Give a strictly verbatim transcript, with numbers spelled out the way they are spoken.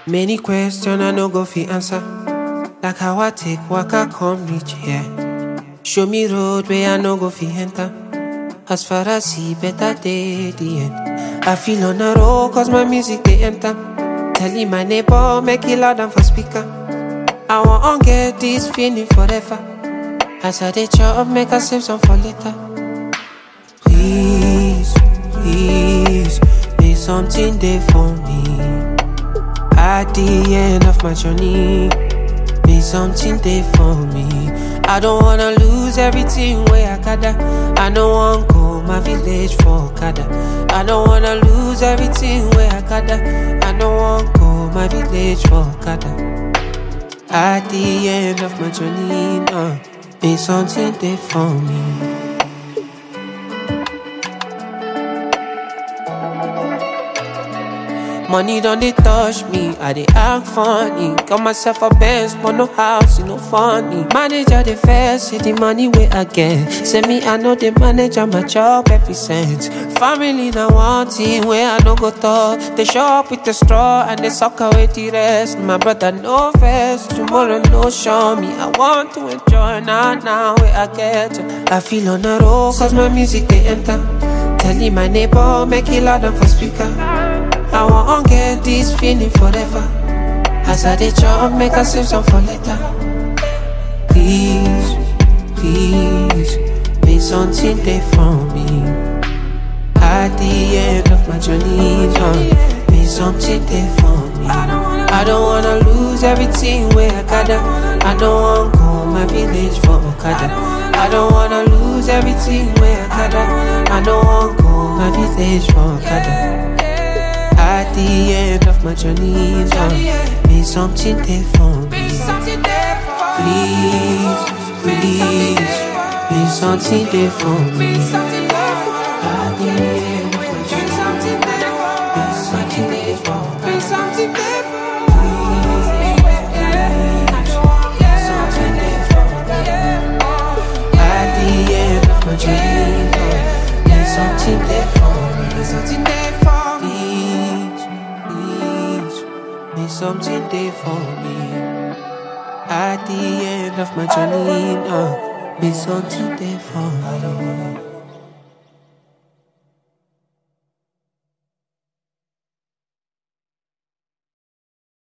Many questions I no go fi answer. Like how I take waka come reach here. Show me road where I no go fi enter. As far as see better day the end. I feel on a roll cause my music they enter. Telling my neighbor make it loud and for speaker. I want to get this feeling forever. As I dey chop make I save some for later. Please, please, make something there for me. At the end of my journey, make something there for me. I don't wanna lose everything where I gather. I don't wanna go my village for Kada. I don't wanna lose everything where I gather. I don't wanna go my village for Kada. At the end of my journey, no, make something there for me. Money don't they touch me, I dey act funny. Got myself a Benz, but no house, you know funny. Manager the first, see the money where I get. Say me, I know the manager, my job every cent. Family now one thing where I no go talk. They show up with the straw and they suck away the rest. My brother no first, tomorrow no show me. I want to enjoy now, now where I get. I feel on a roll cause my music they enter. Telling my neighbor, make it loud and for speaker. I want to get this feeling forever. As I dey chop, make I save some for later. Please, please, make something there for me. At the end of my journey, no, make something there for me. I don't wanna lose everything where I gather. I don't wanna go my village for Okada. I don't wanna lose everything where I gather. I don't wanna go my village for Okada. At the end of my journey, no, make something there for me. Please, please, make something there for me. At the end of my journey, make something there for me. Please, something there for me. At the end of my journey, no, make something there for me. Something there for me. Make something there for me. At the end of my journey, no, make something there for me.